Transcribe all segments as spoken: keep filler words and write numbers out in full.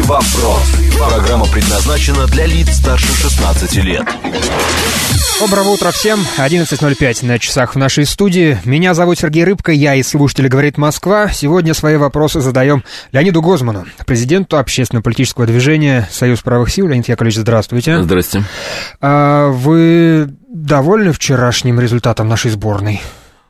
вопрос». Программа предназначена для лиц старше шестнадцати лет. Доброго утра всем. одиннадцать ноль пять на часах в нашей студии. Меня зовут Сергей Рыбка, я из слушателей «Говорит Москва». Сегодня свои вопросы задаем Леониду Гозману, президенту общественно-политического движения «Союз правых сил». Леонид Яковлевич, здравствуйте. Здрасте. А вы довольны вчерашним результатом нашей сборной?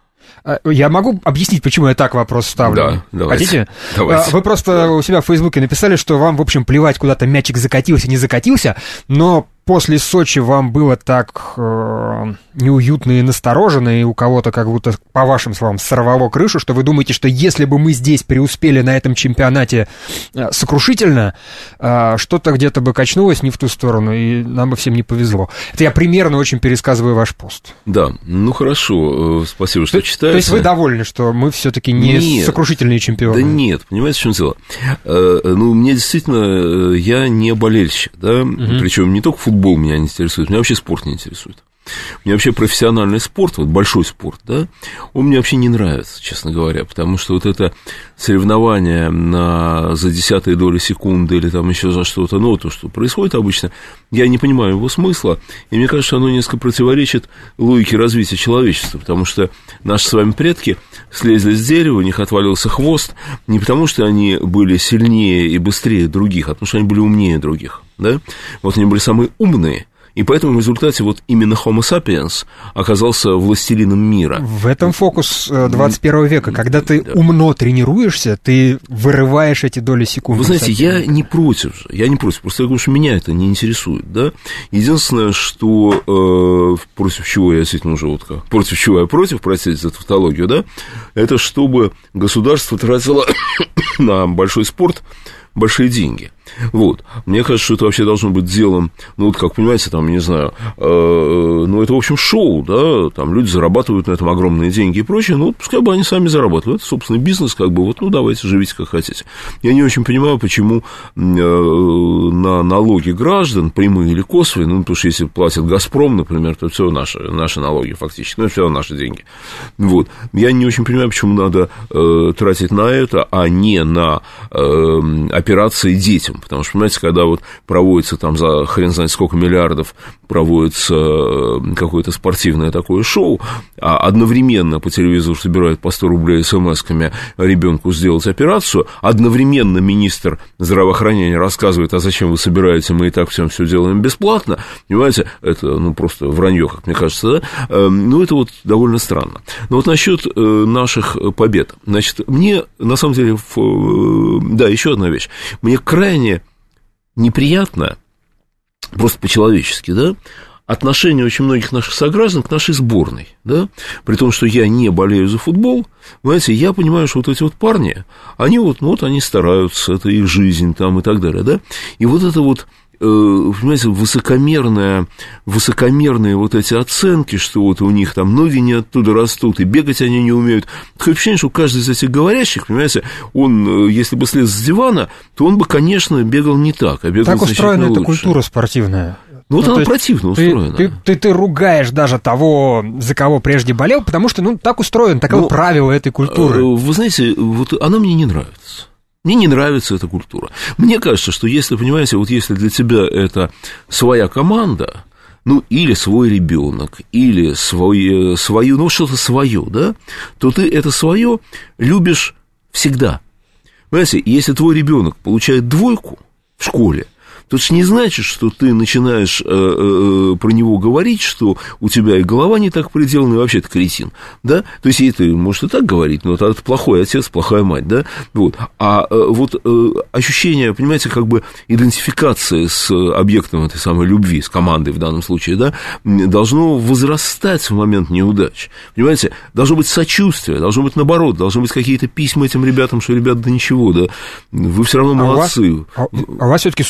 Я могу объяснить, почему я так вопрос ставлю? Да, давайте. Хотите? Давайте. Вы просто у себя в Фейсбуке написали, что вам, в общем, плевать, куда-то мячик закатился, не закатился, но после Сочи вам было так э, неуютно и настороженно, и у кого-то как будто, по вашим словам, сорвало крышу, что вы думаете, что если бы мы здесь преуспели на этом чемпионате э, сокрушительно, э, что-то где-то бы качнулось не в ту сторону, и нам бы всем не повезло. Это я примерно очень пересказываю ваш пост. Да, ну хорошо, спасибо, что то, читаете. То есть вы довольны, что мы все-таки не нет, сокрушительные чемпионы? Да нет, понимаете, в чем дело? Э, ну, мне действительно, я не болельщик, да, угу. Причем не только футбол меня не интересует, меня вообще спорт не интересует. Мне вообще профессиональный спорт, вот большой спорт, да, он мне вообще не нравится, честно говоря, потому что вот это соревнование на, за десятые доли секунды или там еще за что-то, ну, то, что происходит обычно, я не понимаю его смысла, и мне кажется, оно несколько противоречит логике развития человечества, потому что наши с вами предки слезли с дерева, у них отвалился хвост, не потому что они были сильнее и быстрее других, а потому что они были умнее других, да, вот они были самые умные. И поэтому в результате вот именно Homo sapiens оказался властелином мира. В этом фокус двадцать первого века. Когда ты да. умно тренируешься, ты вырываешь эти доли секунды. Вы знаете, я не против же, я не против, просто я говорю, что меня это не интересует, да. Единственное, что э, против чего я действительно уже вот как, против чего я против, простите за тавтологию, да, это чтобы государство тратило на большой спорт большие деньги. Вот. Мне кажется, что это вообще должно быть делом, ну, вот как, понимаете, там, не знаю, э, ну, это, в общем, шоу, да, там люди зарабатывают на этом огромные деньги и прочее, ну, вот пускай бы они сами зарабатывают, это собственный бизнес, как бы, вот, ну, давайте, живите как хотите. Я не очень понимаю, почему э, на налоги граждан, прямые или косвенные, ну, потому что если платит «Газпром», например, то все наши, наши налоги фактически, ну, это все наши деньги. Вот. Я не очень понимаю, почему надо э, тратить на это, а не на э, операции детям. Потому что, понимаете, когда вот проводится там за хрен знает сколько миллиардов проводится какое-то спортивное такое шоу, а одновременно по телевизору собирают по сто рублей смс-ками ребенку сделать операцию, одновременно министр здравоохранения рассказывает, а зачем вы собираете, мы и так всем все делаем бесплатно, понимаете, это, ну, просто вранье, как мне кажется, да, ну, это вот довольно странно. Но вот насчет наших побед, значит, мне, на самом деле, да, еще одна вещь, мне крайне неприятно, просто по-человечески, да, отношение очень многих наших сограждан к нашей сборной, да, при том, что я не болею за футбол, понимаете, я понимаю, что вот эти вот парни, они вот, ну, вот они стараются, это их жизнь там и так далее, да, и вот это вот, понимаете, высокомерные, высокомерные вот эти оценки, что вот у них там ноги не оттуда растут, и бегать они не умеют. Такое ощущение, что каждый из этих говорящих, понимаете, он, если бы слез с дивана, то он бы, конечно, бегал не так, а бегал так устроена эта лучше. Культура спортивная. Ну, вот ну, она противно ты, устроена. Ты, ты, ты ругаешь даже того, за кого прежде болел, потому что, ну, так устроено, таково правило этой культуры. Вы знаете, вот она мне не нравится. Мне не нравится эта культура. Мне кажется, что если, понимаете, вот если для тебя это своя команда, ну, или свой ребенок, или свой, свою, ну, что-то свое, да, то ты это свое любишь всегда. Понимаете, если твой ребенок получает двойку в школе, то это не значит, что ты начинаешь э, э, про него говорить, что у тебя и голова не так приделана, и вообще ты кретин, да? То есть, и ты можешь и так говорить, но это плохой отец, плохая мать, да? Вот. А э, вот э, ощущение, понимаете, как бы идентификации с объектом этой самой любви, с командой в данном случае, да, должно возрастать в момент неудач, понимаете? Должно быть сочувствие, должно быть наоборот, должны быть какие-то письма этим ребятам, что, ребята, да ничего, да, вы все равно молодцы. А у вас, а у вас все-таки суммарное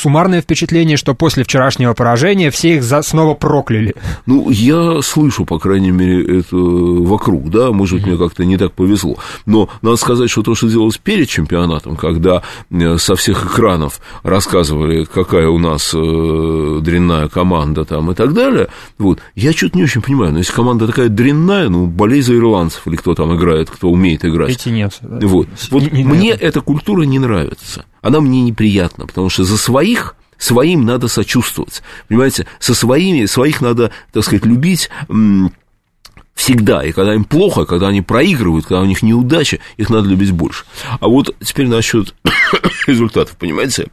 впечатление, что после вчерашнего поражения все их за... снова прокляли? Ну, я слышу, по крайней мере, это вокруг, да, может быть, мне как-то не так повезло. Но надо сказать, что то, что делалось перед чемпионатом, когда со всех экранов рассказывали, какая у нас дрянная команда там и так далее, вот, я что-то не очень понимаю, но если команда такая дрянная, ну, болей за ирландцев или кто там играет, кто умеет играть. Эти нет. Вот, вот не, не мне это. Эта культура не нравится, она мне неприятна, потому что за своих, своим надо сочувствовать, понимаете, со своими, своих надо, так сказать, любить м- всегда, и когда им плохо, когда они проигрывают, когда у них неудача, их надо любить больше. А вот теперь насчет результатов, понимаете,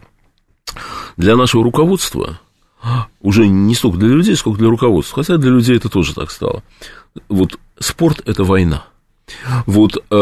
для нашего руководства, уже не столько для людей, сколько для руководства, хотя для людей это тоже так стало, вот спорт – это война. Вот э, э,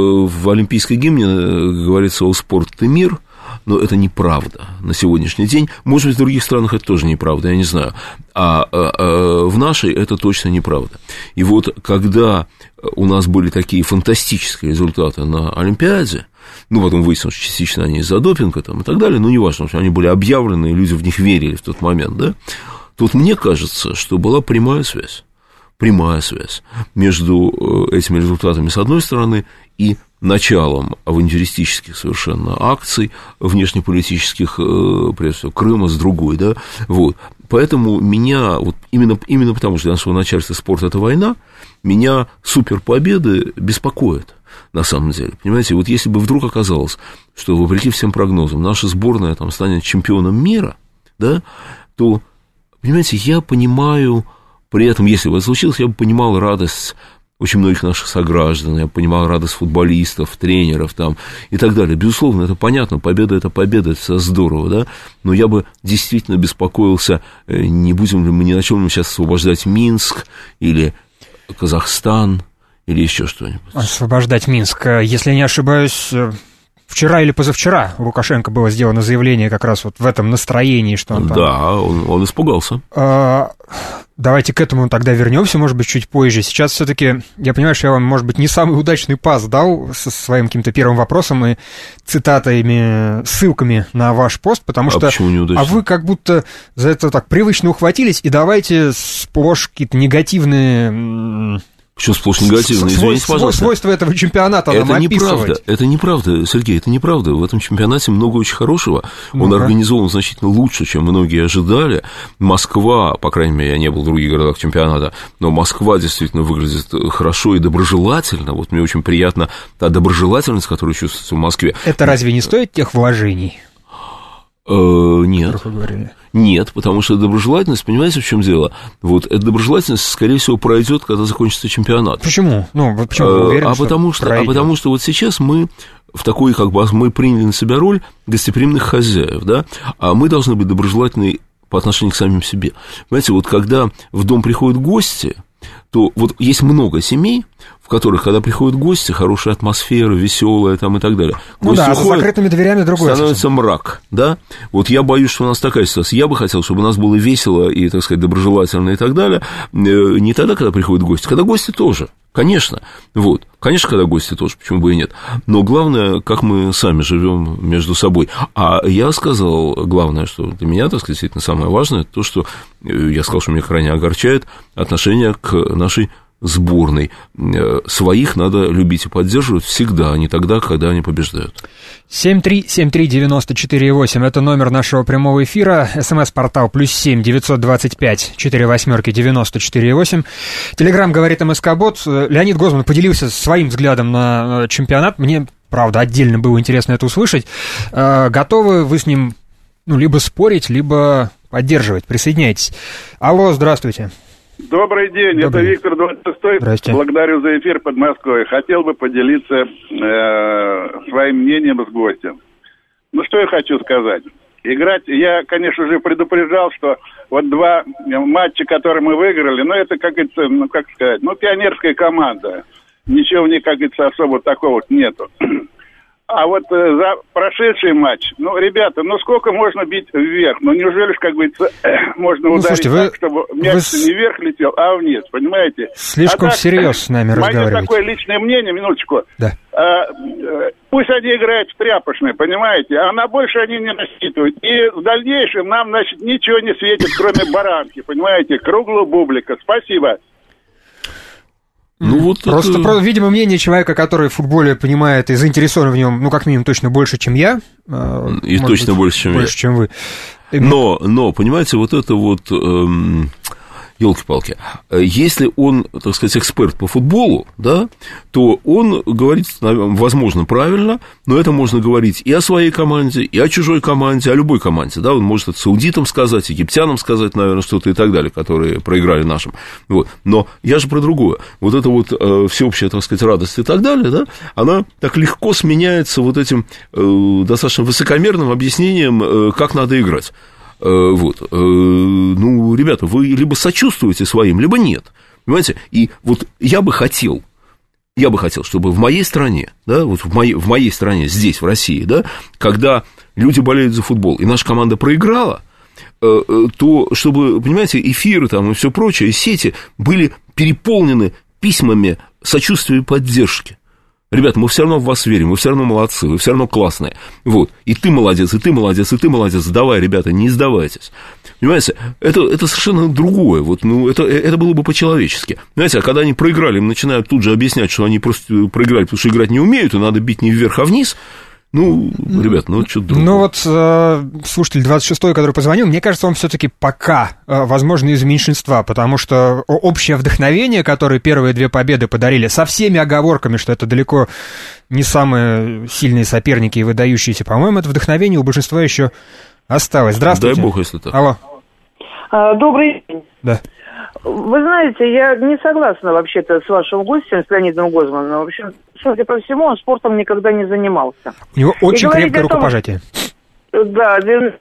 в олимпийской гимне говорится о спорт и мир, но это неправда на сегодняшний день. Может быть, в других странах это тоже неправда, я не знаю. А, а, а в нашей это точно неправда. И вот когда у нас были такие фантастические результаты на Олимпиаде, ну, потом выяснилось, что частично они из-за допинга там, и так далее, но неважно, что они были объявлены, и люди в них верили в тот момент, да, тут мне кажется, что была прямая связь. Прямая связь между этими результатами с одной стороны и началом авантюристических совершенно акций, внешнеполитических, прежде всего, Крыма с другой, да, вот. Поэтому меня, вот именно, именно потому, что для нашего начальства спорт – это война, меня суперпобеды беспокоят, на самом деле, понимаете, вот если бы вдруг оказалось, что, вопреки всем прогнозам, наша сборная там станет чемпионом мира, да, то, понимаете, я понимаю... При этом, если бы это случилось, я бы понимал радость очень многих наших сограждан, я бы понимал радость футболистов, тренеров там, и так далее. Безусловно, это понятно, победа – это победа, это все здорово, да, но я бы действительно беспокоился, не будем ли мы, не начнем ли мы сейчас освобождать Минск или Казахстан или еще что-нибудь. Освобождать Минск, если я не ошибаюсь... Вчера или позавчера у Лукашенко было сделано заявление как раз вот в этом настроении, что он там... Да, он, он испугался. А, давайте к этому тогда вернемся, может быть, чуть позже. Сейчас все-таки, я понимаю, что я вам, может быть, не самый удачный пас дал со своим каким-то первым вопросом и цитатами, ссылками на ваш пост, потому а что... почему неудачный? А вы как будто за это так привычно ухватились, и давайте сплошь какие-то негативные... Что сплошь негативно, извините, пожалуйста. Свойства этого чемпионата это нам неправда, описывать. Это неправда, Сергей, это неправда. В этом чемпионате много очень хорошего. Он Ну-ка. организован значительно лучше, чем многие ожидали. Москва, по крайней мере, я не был в других городах чемпионата, но Москва действительно выглядит хорошо и доброжелательно. Вот мне очень приятна та доброжелательность, которая чувствуется в Москве. Это разве не стоит тех вложений? Э, нет. Как вы говорили? Нет, потому что доброжелательность, понимаете, в чем дело? Вот эта доброжелательность, скорее всего, пройдет, когда закончится чемпионат. Почему? Ну, вот почему вы уверены, а что потому что, пройдет? а потому что вот сейчас мы в такой, как бы, мы приняли на себя роль гостеприимных хозяев, да, а мы должны быть доброжелательны по отношению к самим себе. Понимаете, вот когда в дом приходят гости, то вот есть много семей, в которых, когда приходят гости, хорошая атмосфера, веселая там и так далее. Ну Гости да, уходят, за закрытыми дверями другое. становится мрак, да? Вот я боюсь, что у нас такая ситуация. Я бы хотел, чтобы у нас было весело и, так сказать, доброжелательно и так далее. Не тогда, когда приходят гости, когда гости тоже. Конечно, вот, конечно, когда гости тоже, почему бы и нет, но главное, как мы сами живем между собой. А я сказал, главное, что для меня, так сказать, действительно самое важное, то, что я сказал, что меня крайне огорчает отношение к нашей сборной. Своих надо любить и поддерживать всегда, а не тогда, когда они побеждают. семь три семь три девяносто четыре восемь, это номер нашего прямого эфира, смс-портал плюс семь девятьсот двадцать пять четыре восьмерки девяносто четыре восемь. Телеграм говорит МСК-бот. Леонид Гозман поделился своим взглядом на чемпионат. Мне, правда, отдельно было интересно это услышать. Готовы вы с ним, ну, либо спорить, либо поддерживать? Присоединяйтесь. Алло, здравствуйте. Добрый день, Добрый. это Виктор двадцать шестой. Здрасте. Благодарю за эфир под Москвой. Хотел бы поделиться э, своим мнением с гостем. Ну, что я хочу сказать. Играть, я, конечно же, предупреждал, что вот два матча, которые мы выиграли, ну, это, как говорится, ну, как сказать, ну, пионерская команда. Ничего в ней, как говорится, особо такого нету. А вот э, за прошедший матч, ну, ребята, ну, сколько можно бить вверх? Ну, неужели, как говорится, можно Ну, ударить слушайте, так, вы- чтобы мяч вы с- не вверх летел, а вниз, понимаете? Слишком А так, всерьез с нами мое разговариваете. такое личное мнение, минуточку. Да. Пусть они играют в тряпочные, понимаете, а на больше они не рассчитывают. И в дальнейшем нам, значит, ничего не светит, кроме баранки, понимаете, круглого бублика. Спасибо. Ну, вот просто, это... просто, видимо, мнение человека, который в футболе понимает и заинтересован в нем, ну, как минимум, точно больше, чем я. И точно быть, больше, чем больше, я. чем вы. Но, но, понимаете, вот это вот... Эм... Ёлки-палки, если он, так сказать, эксперт по футболу, да, то он говорит, возможно, правильно, но это можно говорить и о своей команде, и о чужой команде, о любой команде, да, он может это саудитам сказать, египтянам сказать, наверное, что-то и так далее, которые проиграли нашим, вот, но я же про другое, вот это вот э, всеобщая, так сказать, радость и так далее, да, она так легко сменяется вот этим э, достаточно высокомерным объяснением, э, как надо играть. Вот, ну, ребята, вы либо сочувствуете своим, либо нет, понимаете, и вот я бы хотел, я бы хотел, чтобы в моей стране, да, вот в моей, в моей стране, здесь, в России, да, когда люди болеют за футбол, и наша команда проиграла, то, чтобы, понимаете, эфиры там и все прочее, и сети были переполнены письмами сочувствия и поддержки. Ребята, мы все равно в вас верим, вы все равно молодцы, вы все равно классные. Вот, и ты молодец, и ты молодец, и ты молодец. Давай, ребята, не сдавайтесь. Понимаете, это, это совершенно другое. Вот, ну, это, это было бы по-человечески. Знаете, а когда они проиграли, им начинают тут же объяснять, что они просто проиграли, потому что играть не умеют, и надо бить не вверх, а вниз. Ну, ребят, ну, что-то другое. Ну, вот э, слушатель двадцать шестой, который позвонил, мне кажется, он все-таки пока, э, возможно, из меньшинства, потому что общее вдохновение, которое первые две победы подарили, со всеми оговорками, что это далеко не самые сильные соперники и выдающиеся, по-моему, это вдохновение у большинства еще осталось. Здравствуйте. Дай бог, если так. Алло. Добрый день. Да. Вы знаете, я не согласна вообще-то с вашим гостем, с Леонидом Гозманом. В общем, судя по всему, он спортом никогда не занимался. У него очень крепкое рукопожатие. Да,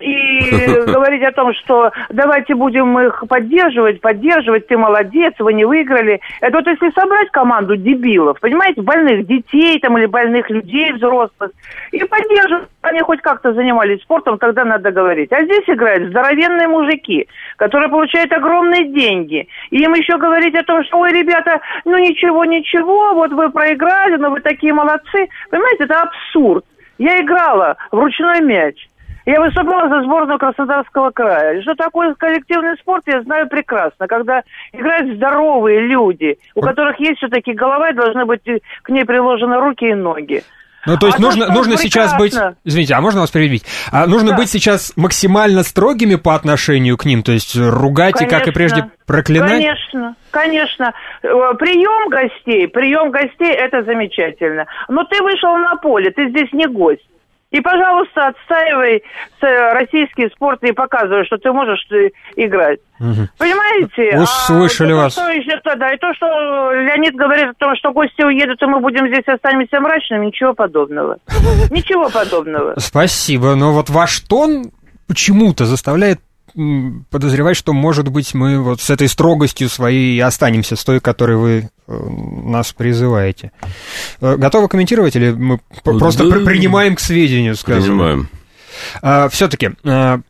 и говорить о том, что давайте будем их поддерживать, поддерживать, ты молодец, вы не выиграли. Это вот если собрать команду дебилов, понимаете, больных детей там или больных людей взрослых, и поддерживать, они хоть как-то занимались спортом, тогда надо говорить. А здесь играют здоровенные мужики, которые получают огромные деньги. И им еще говорить о том, что, ой, ребята, ну ничего, ничего, вот вы проиграли, но вы такие молодцы. Понимаете, это абсурд. Я играла в ручной мяч. Я выступала за сборную Краснодарского края. Что такое коллективный спорт, я знаю прекрасно. Когда играют здоровые люди, у которых есть все-таки голова, и должны быть к ней приложены руки и ноги. Ну, то есть а нужно, то, нужно сейчас быть... Извините, а можно вас перебить? А нужно да. быть сейчас максимально строгими по отношению к ним? То есть ругать конечно, и, как и прежде, проклинать? Конечно, конечно. Прием гостей, прием гостей – это замечательно. Но ты вышел на поле, ты здесь не гость. И, пожалуйста, отстаивай российский спорт и показывай, что ты можешь играть. Угу. Понимаете? Услышали а, вас. Что еще тогда? И то, что Леонид говорит о том, что гости уедут, и мы будем здесь останемся мрачными, ничего подобного. Ничего подобного. Спасибо. Но вот ваш тон почему-то заставляет подозревать, что, может быть, мы вот с этой строгостью своей и останемся, с той, которой вы нас призываете. Готовы комментировать или мы да, просто да, принимаем к сведению, скажем? Принимаем. А, все-таки а,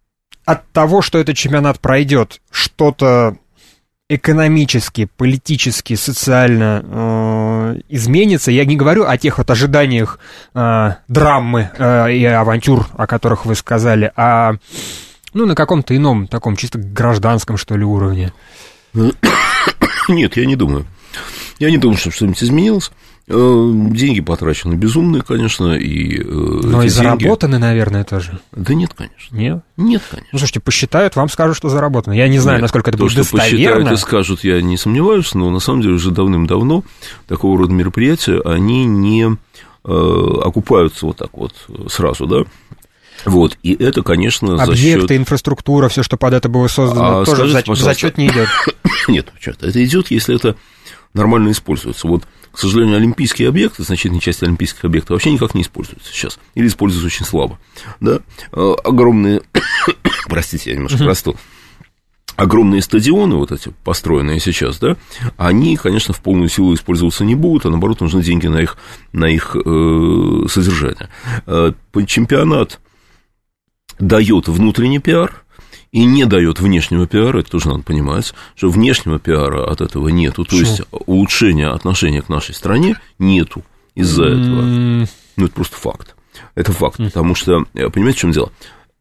от того, что этот чемпионат пройдет, что-то экономически, политически, социально э, изменится. Я не говорю о тех вот ожиданиях э, драмы э, и авантюр, о которых вы сказали, а ну, на каком-то ином, таком чисто гражданском, что ли, уровне. Нет, я не думаю. Я не думаю, что что-нибудь изменилось. Деньги потрачены безумные, конечно, и... Но и заработаны, деньги... наверное, тоже. Да нет, конечно. Нет? Нет, конечно. Ну, слушайте, посчитают, вам скажут, что заработано. Я не знаю, нет, насколько это то, будет достоверно. То, что посчитают и скажут, я не сомневаюсь, но на самом деле уже давным-давно такого рода мероприятия, они не э, окупаются вот так вот сразу, да. Вот, и это, конечно, за объекты, счет... инфраструктура, все, что под это было создано, а тоже скажите, в зачет не идет. Нет, это идет, если это нормально используется. Вот, к сожалению, олимпийские объекты, значительная часть олимпийских объектов вообще никак не используются сейчас, или используются очень слабо, да, огромные, простите, я немножко простыл, огромные стадионы, вот эти, построенные сейчас, да, они, конечно, в полную силу использоваться не будут, а наоборот, нужны деньги на их, на их э, содержание. Чемпионат дает внутренний пиар и не дает внешнего пиара, это тоже надо понимать, что внешнего пиара от этого нету, то есть улучшения отношения к нашей стране нету. из-за Mm. этого. Ну, это просто факт. Это факт, mm. потому что, понимаете, в чем дело?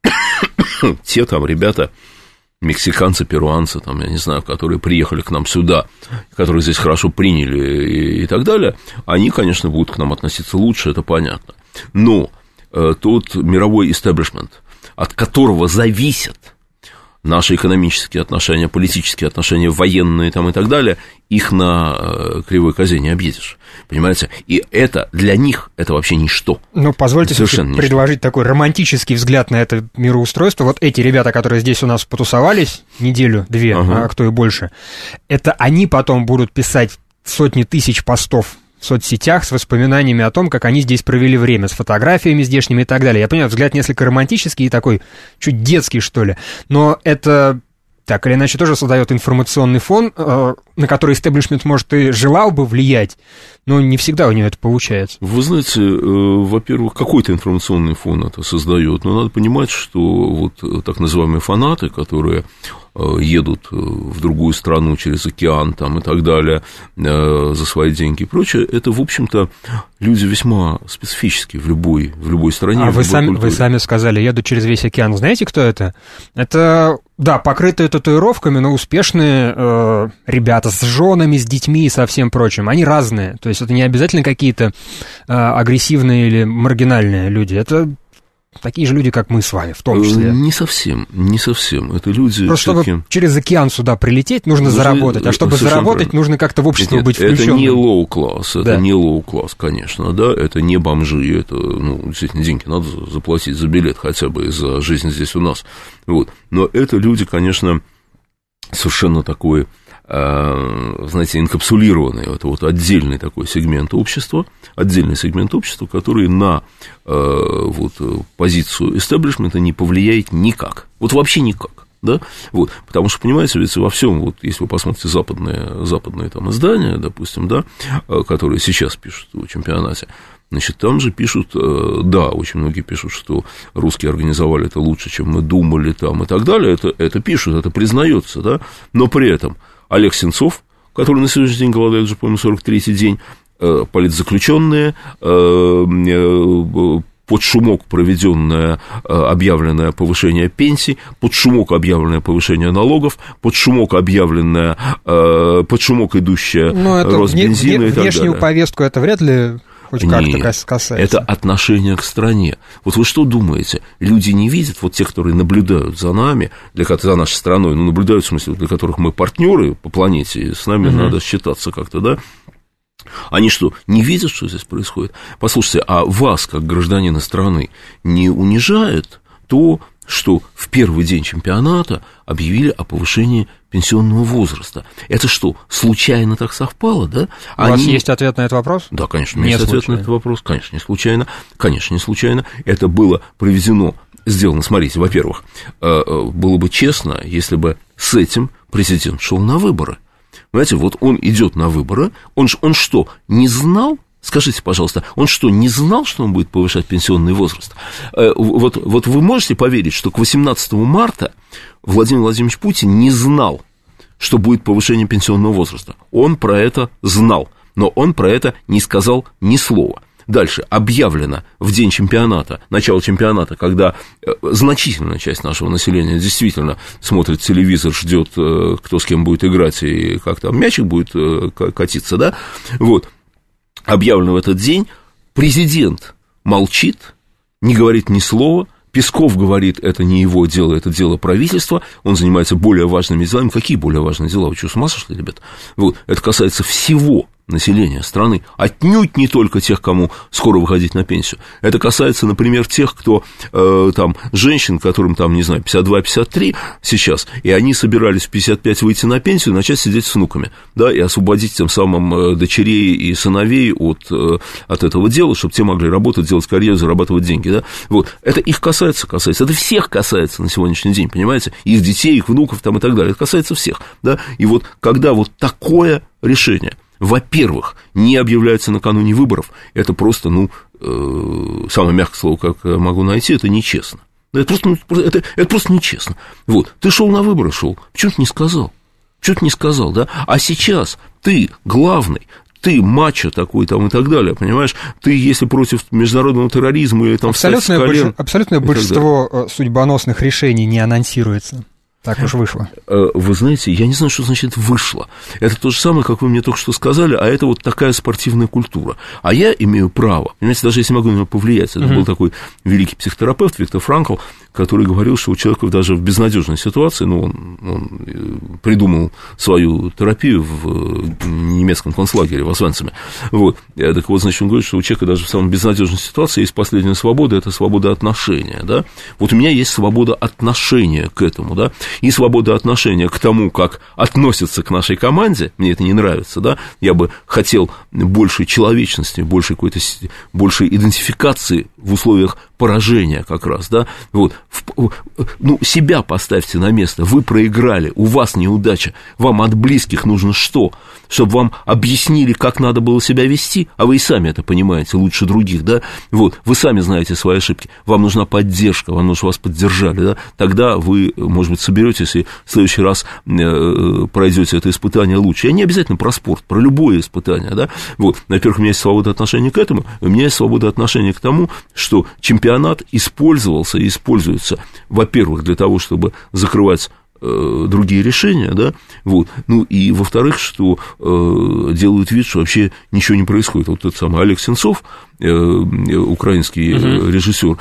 Те там ребята, мексиканцы, перуанцы, там, я не знаю, которые приехали к нам сюда, которые здесь хорошо приняли и, и так далее, они, конечно, будут к нам относиться лучше, это понятно. Но э, тот мировой истеблишмент, от которого зависят наши экономические отношения, политические отношения, военные там и так далее, их на э, кривой козе не объедешь, понимаете? И это для них это вообще ничто. Ну, позвольте предложить такой романтический взгляд на это мироустройство. Вот эти ребята, которые здесь у нас потусовались неделю-две, ага. а кто и больше, это они потом будут писать сотни тысяч постов в соцсетях с воспоминаниями о том, как они здесь провели время, с фотографиями здешними и так далее. Я понимаю, взгляд несколько романтический и такой чуть детский, что ли, но это так или иначе тоже создает информационный фон, на который истеблишмент, может, и желал бы влиять, но не всегда у него это получается. Вы знаете, во-первых, какой-то информационный фон это создает, но надо понимать, что вот так называемые фанаты, которые едут в другую страну через океан там, и так далее за свои деньги и прочее, это, в общем-то, люди весьма специфические в любой, в любой стране. А вы сами, вы сами сказали, едут через весь океан. Знаете, кто это? Это, да, покрытые татуировками, но успешные э, ребята с женами, с детьми и со всем прочим. Они разные. То есть это не обязательно какие-то э, агрессивные или маргинальные люди. Это такие же люди, как мы с вами, в том числе. Не совсем, не совсем. Это люди... Просто чтобы через океан сюда прилететь, нужно Вы заработать. А чтобы заработать, правильно. Нужно как-то в общество Нет, быть включенным. Это не лоу-класс, это да. не лоу-класс, конечно, да, это не бомжи, это, ну, действительно, деньги надо заплатить за билет хотя бы за жизнь здесь у нас. Вот. Но это люди, конечно, совершенно такой... знаете, инкапсулированный, это вот отдельный такой сегмент общества, отдельный сегмент общества, который на вот, позицию истеблишмента не повлияет никак, вот вообще никак, да, вот, потому что, понимаете, ведь во всем, вот, если вы посмотрите западные, западные там издания, допустим, да, которые сейчас пишут о чемпионате, значит, там же пишут, да, очень многие пишут, что русские организовали это лучше, чем мы думали, там, и так далее, это, это пишут, это признается, да, но при этом Олег Сенцов, который на сегодняшний день голодает уже, по-моему, сорок третий день, политзаключенные, под шумок проведенное объявленное повышение пенсий, под шумок объявленное повышение налогов, под шумок объявленное, под шумок идущее рост бензина и так далее. Внешнюю повестку это вряд ли... Хоть как-то касается. Это отношение к стране. Вот вы что думаете? Люди не видят, вот те, которые наблюдают за нами, для, за нашей страной, ну, наблюдают, в смысле, для которых мы партнеры по планете, и с нами угу. надо считаться как-то, да? Они что, не видят, что здесь происходит? Послушайте, а вас, как гражданина страны, не унижает то, что в первый день чемпионата объявили о повышении пенсионного возраста? Это что, случайно так совпало, да? У Они... вас есть ответ на этот вопрос? Да, конечно, у меня есть ответ на этот вопрос, конечно, не случайно, конечно, не случайно. Это было проведено, сделано, смотрите, во-первых, было бы честно, если бы с этим президент шел на выборы. Понимаете, вот он идет на выборы, он, он что, не знал? Скажите, пожалуйста, он что, не знал, что он будет повышать пенсионный возраст? Вот, вот вы можете поверить, что к восемнадцатому марта Владимир Владимирович Путин не знал, что будет повышение пенсионного возраста? Он про это знал, но он про это не сказал ни слова. Дальше объявлено в день чемпионата, начало чемпионата, когда значительная часть нашего населения действительно смотрит телевизор, ждет, кто с кем будет играть и как там мячик будет катиться, да, вот. Объявлено в этот день, президент молчит, не говорит ни слова, Песков говорит, это не его дело, это дело правительства, он занимается более важными делами. Какие более важные дела? Вы что, с ума сошли, ребята? Вот, это касается всего населения страны, отнюдь не только тех, кому скоро выходить на пенсию. Это касается, например, тех, кто, э, там, женщин, которым, там, не знаю, пятьдесят два пятьдесят три сейчас, и они собирались в пятьдесят пять выйти на пенсию и начать сидеть с внуками, да, и освободить тем самым дочерей и сыновей от, э, от этого дела, чтобы те могли работать, делать карьеру, зарабатывать деньги, да. Вот, это их касается, касается, это всех касается на сегодняшний день, понимаете, их детей, их внуков, там, и так далее, это касается всех, да, и вот, когда вот такое решение, во-первых, не объявляется накануне выборов, это просто, ну, э, самое мягкое слово, как могу найти, это нечестно. Это просто, это, это просто нечестно. Вот, ты шел на выборы, шел, почему ты не сказал? Почему ты не сказал, да? А сейчас ты главный, ты мачо такой там и так далее, понимаешь? Ты, если против международного терроризма или там абсолютное, колен, больш... абсолютное большинство судьбоносных решений не анонсируется. Так уж вышло. Вы знаете, я не знаю, что значит «вышло». Это то же самое, как вы мне только что сказали, а это вот такая спортивная культура. А я имею право, понимаете, даже если могу на него повлиять. Это mm-hmm. был такой великий психотерапевт Виктор Франкл, который говорил, что у человека даже в безнадежной ситуации, ну, он, он придумал свою терапию в немецком концлагере в Освенциме. Вот. Так вот, значит, он говорит, что у человека даже в самой безнадежной ситуации есть последняя свобода, это свобода отношения, да. Вот у меня есть свобода отношения к этому, да, и свобода отношения к тому, как относятся к нашей команде, мне это не нравится, да, я бы хотел большей человечности, большей какой-то, большей идентификации в условиях поражения как раз, да, вот, ну, себя поставьте на место, вы проиграли, у вас неудача, вам от близких нужно что? Чтобы вам объяснили, как надо было себя вести, а вы и сами это понимаете лучше других, да, вот, вы сами знаете свои ошибки, вам нужна поддержка, вам нужно, вас поддержали, да, тогда вы, может быть, соберетесь и в следующий раз пройдете это испытание лучше. Я не обязательно про спорт, про любое испытание, да, вот, во-первых, у меня есть свобода отношения к этому, у меня есть свобода отношения к тому, что чемпионат использовался и используется, во-первых, для того, чтобы закрывать другие решения, да, вот, ну, и, во-вторых, что э, делают вид, что вообще ничего не происходит. Вот тот самый Олег Сенцов, э, украинский uh-huh. режиссер,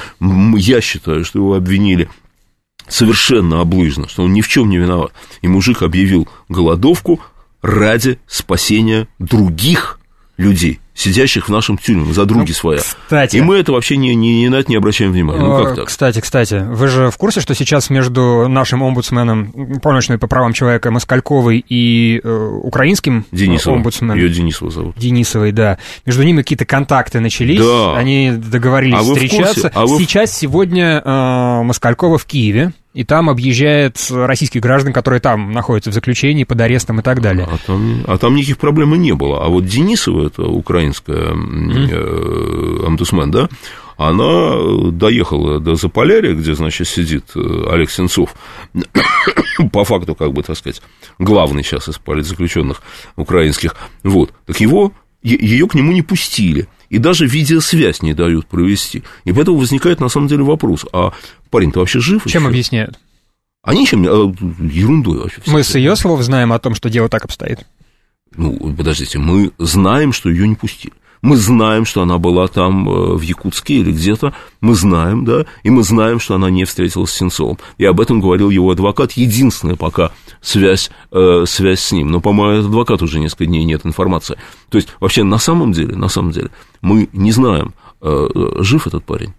я считаю, что его обвинили совершенно облыжно, что он ни в чем не виноват, и мужик объявил голодовку ради спасения других людей, сидящих в нашем тюрьме, за други ну, своя. Кстати, и мы это вообще не, не, не на это не обращаем внимания. Ну, как так? Кстати, кстати, вы же в курсе, что сейчас между нашим омбудсменом, полночной по правам человека Москальковой и э, украинским Денисова. омбудсменом... Ее Денисова зовут. Денисовой, да. Между ними какие-то контакты начались, да. Они договорились а встречаться. А вы... Сейчас, сегодня э, Москалькова в Киеве, и там объезжает российских граждан, которые там находятся в заключении, под арестом и так далее. А там, а там никаких проблем и не было. А вот Денисова, это украинская mm. э, омбудсмен, да, она доехала до Заполярья, где, значит, сидит Олег Сенцов, по факту, как бы, так сказать, главный сейчас из политзаключенных украинских, вот, так его, ее к нему не пустили. И даже видеосвязь не дают провести. И поэтому возникает, на самом деле, вопрос, а парень-то вообще жив? Чем еще? Объясняют? А ничем, а, ерундой вообще. Мы с ее слов знаем о том, что дело так обстоит. Ну, подождите, мы знаем, что ее не пустили. Мы знаем, что она была там в Якутске или где-то, мы знаем, да, и мы знаем, что она не встретилась с Сенцовым. И об этом говорил его адвокат, единственная пока связь, э, связь с ним. Но, по-моему, этот адвокат уже несколько дней нет информации. То есть, вообще, на самом деле, на самом деле, мы не знаем, э, жив этот парень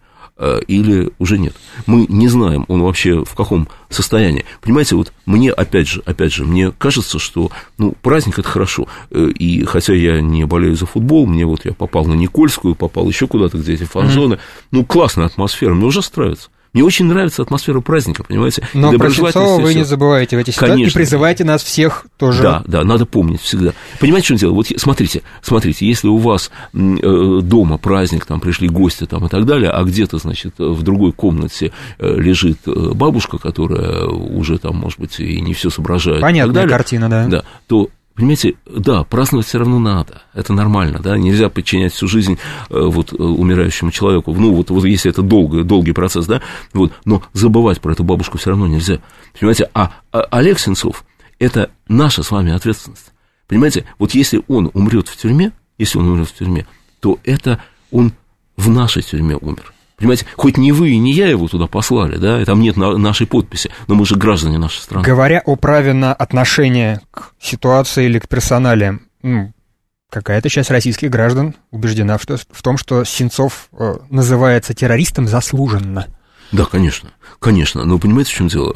или уже нет. Мы не знаем, он вообще в каком состоянии. Понимаете, вот мне, опять же, опять же, мне кажется, что, ну, праздник – это хорошо. И хотя я не болею за футбол, мне вот я попал на Никольскую, попал еще куда-то, где эти фан-зоны, mm-hmm. ну, классная атмосфера, мне уже нравится. Мне очень нравится атмосфера праздника, понимаете? Но про Сенцова вы не забываете в эти ситуации и призываете нас всех тоже. Да, да, надо помнить всегда. Понимаете, что дело? Вот смотрите, смотрите, если у вас дома праздник, там пришли гости там, и так далее, а где-то, значит, в другой комнате лежит бабушка, которая уже там, может быть, и не все соображает. Понятная далее, картина, да. Да, то... Понимаете, да, праздновать все равно надо, это нормально, да, нельзя подчинять всю жизнь вот, умирающему человеку, ну, вот, вот если это долгий, долгий процесс, да, вот, но забывать про эту бабушку все равно нельзя, понимаете, а, а Олег Сенцов – это наша с вами ответственность, понимаете, вот если он умрет в тюрьме, если он умрет в тюрьме, то это он в нашей тюрьме умер. Понимаете, хоть не вы и не я его туда послали, да, там нет нашей подписи, но мы же граждане нашей страны. Говоря о праве на отношение к ситуации или к персоналиям, ну, какая-то часть российских граждан убеждена в, в том, что Сенцов э, называется террористом заслуженно. Да, конечно, конечно, но понимаете, в чем дело?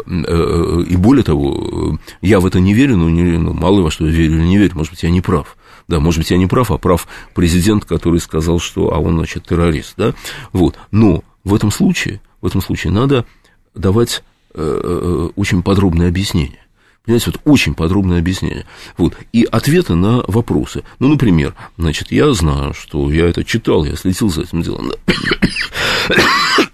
И более того, я в это не верю, но не, ну, мало во что я верю или не верю, может быть, я не прав. Да, может быть, я не прав, а прав президент, который сказал, что, а он, значит, террорист, да, вот, но в этом случае, в этом случае надо давать э, очень подробное объяснение, понимаете, вот очень подробное объяснение, вот, и ответы на вопросы, ну, например, значит, я знаю, что я это читал, я следил за этим делом,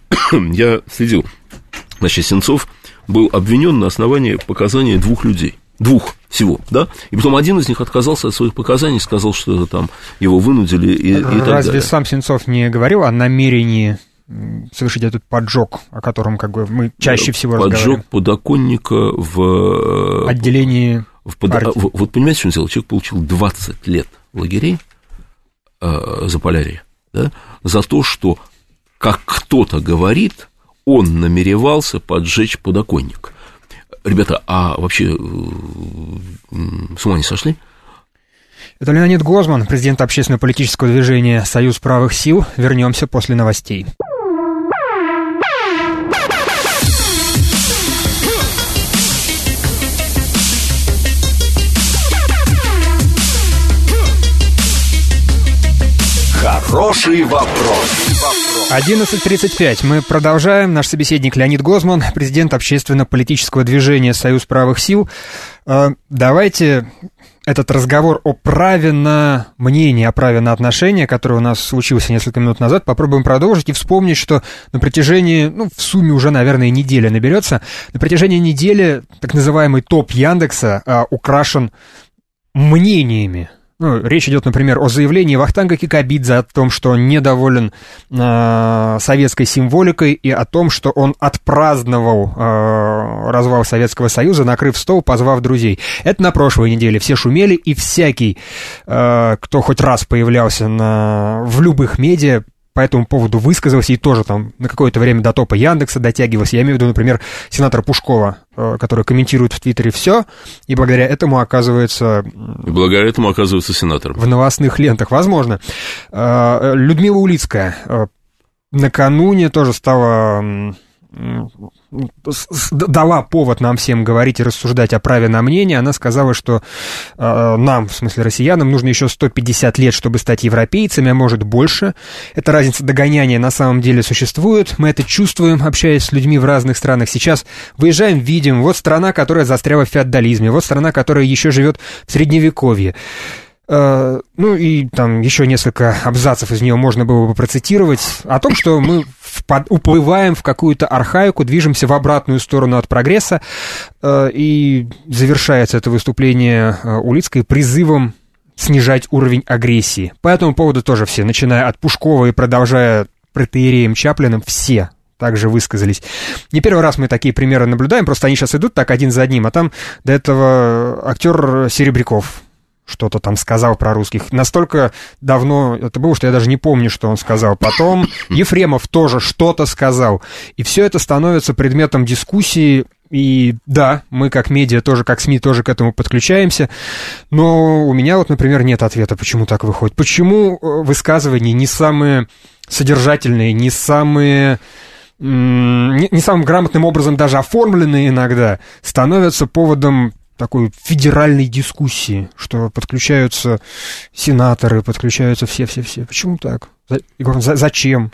я следил, значит, Сенцов был обвинен на основании показаний двух людей, Двух всего, да? И потом один из них отказался от своих показаний, сказал, что там его вынудили и, и так далее. Разве сам Сенцов не говорил о намерении совершить этот поджог, о котором как бы мы чаще всего поджог разговариваем? Поджог подоконника в... Отделении в под... Вот понимаете, что он сделал? Человек получил двадцать лет лагерей э, за Полярье, да? За то, что, как кто-то говорит, он намеревался поджечь подоконник. Ребята, а вообще с ума не сошли? Это Леонид Гозман, президент общественно-политического движения «Союз правых сил». Вернемся после новостей. Хороший вопрос. одиннадцать тридцать пять. Мы продолжаем. Наш собеседник Леонид Гозман, президент общественно-политического движения «Союз правых сил». Давайте этот разговор о праве на мнение, о праве на отношения, который у нас случился несколько минут назад, попробуем продолжить и вспомнить, что на протяжении, ну, в сумме уже, наверное, неделя наберется, на протяжении недели так называемый топ Яндекса а, украшен мнениями. Ну, речь идет, например, о заявлении Вахтанга Кикабидзе о том, что он недоволен э, советской символикой и о том, что он отпраздновал э, развал Советского Союза, накрыв стол, позвав друзей. Это на прошлой неделе. Все шумели, и всякий, э, кто хоть раз появлялся на, в любых медиа, по этому поводу высказался и тоже там на какое-то время до топа Яндекса дотягивался. Я имею в виду, например, сенатора Пушкова, который комментирует в Твиттере все, и благодаря этому оказывается... И благодаря этому оказывается сенатором. В новостных лентах, возможно. Людмила Улицкая накануне тоже стала... дала повод нам всем говорить и рассуждать о праве на мнение. Она сказала, что э, нам, в смысле россиянам, нужно еще сто пятьдесят лет, чтобы стать европейцами, а может больше. Эта разница догоняния на самом деле существует. Мы это чувствуем, общаясь с людьми в разных странах. Сейчас выезжаем, видим, вот страна, которая застряла в феодализме, вот страна, которая еще живет в средневековье. Uh, ну и там еще несколько абзацев из нее можно было бы процитировать о том, что мы впад- уплываем в какую-то архаику, движемся в обратную сторону от прогресса, uh, и завершается это выступление uh, Улицкой призывом снижать уровень агрессии. По этому поводу тоже все, начиная от Пушкова и продолжая протоиереем Чаплиным, все также высказались. Не первый раз мы такие примеры наблюдаем, просто они сейчас идут так один за одним, а там до этого актер Серебряков что-то там сказал про русских. Настолько давно это было, что я даже не помню, что он сказал. Потом Ефремов тоже что-то сказал. И все это становится предметом дискуссии. И да, мы как медиа, тоже как СМИ, тоже к этому подключаемся. Но у меня вот, например, нет ответа, почему так выходит. Почему высказывания не самые содержательные, не самые... не, не самым грамотным образом даже оформленные иногда становятся поводом такой федеральной дискуссии, что подключаются сенаторы, подключаются все-все-все. Почему так? Егор, за, зачем?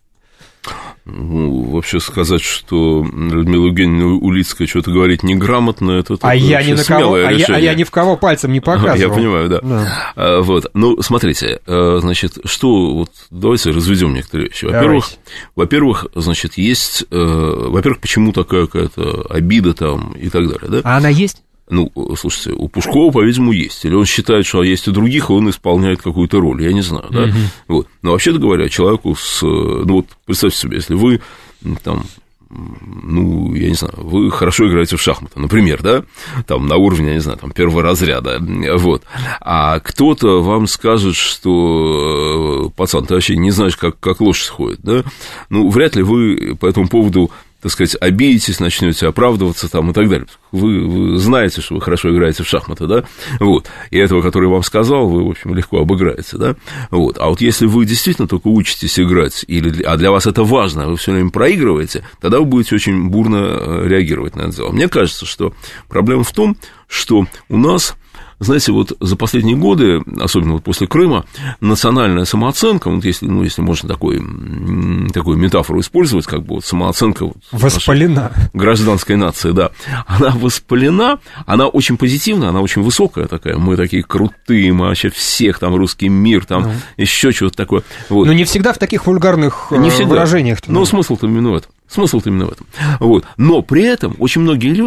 Ну, вообще сказать, что Людмила Евгеньевна Улицкая что-то говорит неграмотно, это а я ни на кого, а я, а я ни в кого пальцем не показывал. Я понимаю, да. да. А, вот. Ну, смотрите, значит, что вот давайте разведем некоторые вещи. Во-первых, во-первых, значит, есть, во-первых, почему такая какая-то обида там и так далее, да? А она есть? Ну, слушайте, у Пушкова, по-видимому, есть. Или он считает, что есть у других, и он исполняет какую-то роль, я не знаю, да? Uh-huh. Вот. Но вообще-то говоря, человеку с... Ну, вот представьте себе, если вы там... Ну, я не знаю, вы хорошо играете в шахматы, например, да, там, на уровне, я не знаю, там, первого разряда, вот, а кто-то вам скажет, что, пацан, ты вообще не знаешь, как, как лошадь ходит, да, ну, вряд ли вы по этому поводу, так сказать, обидитесь, начнете оправдываться там и так далее. Вы, вы знаете, что вы хорошо играете в шахматы, да, вот, и этого, который вам сказал, вы, в общем, легко обыграете, да, вот, а вот если вы действительно только учитесь играть, или, а для вас это важно, а вы все время проигрываете, тогда вы будете очень бурно реагировать на это дело. Мне кажется, что проблема в том, что у нас... Знаете, вот за последние годы, особенно вот после Крыма, национальная самооценка, вот если, ну, если можно такой, такую метафору использовать, как бы вот самооценка вот воспалена. Гражданской нации, да, она воспалена, она очень позитивная, она очень высокая такая, мы такие крутые, мы вообще всех, там, русский мир, там, ну. еще что-то такое. Вот. Но не всегда в таких вульгарных не всегда. выражениях. Но смысл-то именно в этом, смысл-то именно в этом. Вот. Но при этом очень многие люди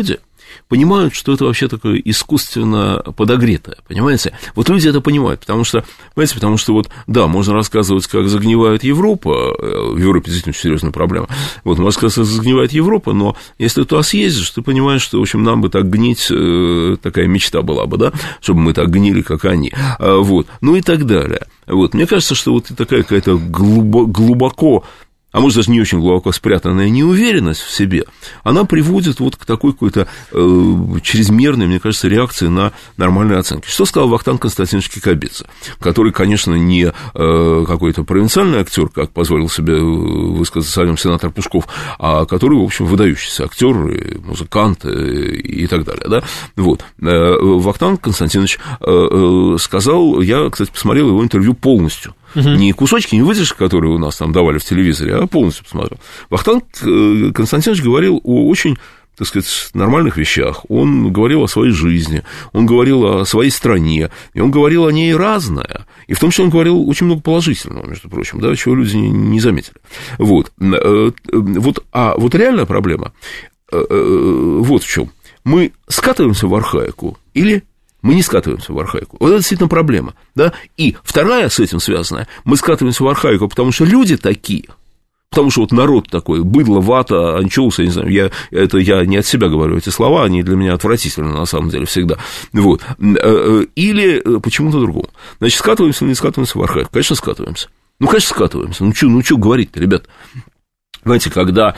понимают, что это вообще такое искусственно подогретое, понимаете? Вот люди это понимают, потому что, понимаете, потому что вот, да, можно рассказывать, как загнивает Европа, в Европе действительно очень серьезная проблема, вот, можно рассказывать, как загнивает Европа, но если ты туда съездишь, ты понимаешь, что, в общем, нам бы так гнить, такая мечта была бы, да, чтобы мы так гнили, как они, вот, ну и так далее. Вот, мне кажется, что вот такая какая-то глубоко, а может, даже не очень глубоко спрятанная неуверенность в себе, она приводит вот к такой какой-то э, чрезмерной, мне кажется, реакции на нормальные оценки. Что сказал Вахтанг Константинович Кикабидзе, который, конечно, не э, какой-то провинциальный актер, как позволил себе высказать сам сенатор Пушков, а который, в общем, выдающийся актер, музыкант и так далее. Да? Вот. Вахтанг Константинович э, сказал, я, кстати, посмотрел его интервью полностью. Угу. Не кусочки, не выдержки, которые у нас там давали в телевизоре, а полностью посмотрел. Вахтанг Константинович говорил о очень, так сказать, нормальных вещах. Он говорил о своей жизни, он говорил о своей стране, и он говорил о ней разное. И в том числе он говорил очень много положительного, между прочим, да, чего люди не заметили. Вот. Вот. А вот реальная проблема вот в чем. Мы скатываемся в архаику или мы не скатываемся в архаику. Вот это действительно проблема. Да? И вторая с этим связанная, мы скатываемся в архаику, потому что люди такие, потому что вот народ такой, быдло, вата, анчоус, я не знаю, я, это я не от себя говорю эти слова, они для меня отвратительны на самом деле всегда. Вот. Или почему-то другому. Значит, скатываемся или не скатываемся в архаику? Конечно, скатываемся. Ну, конечно, скатываемся. Ну, что ну, чё говорить-то, ребят? Знаете, когда,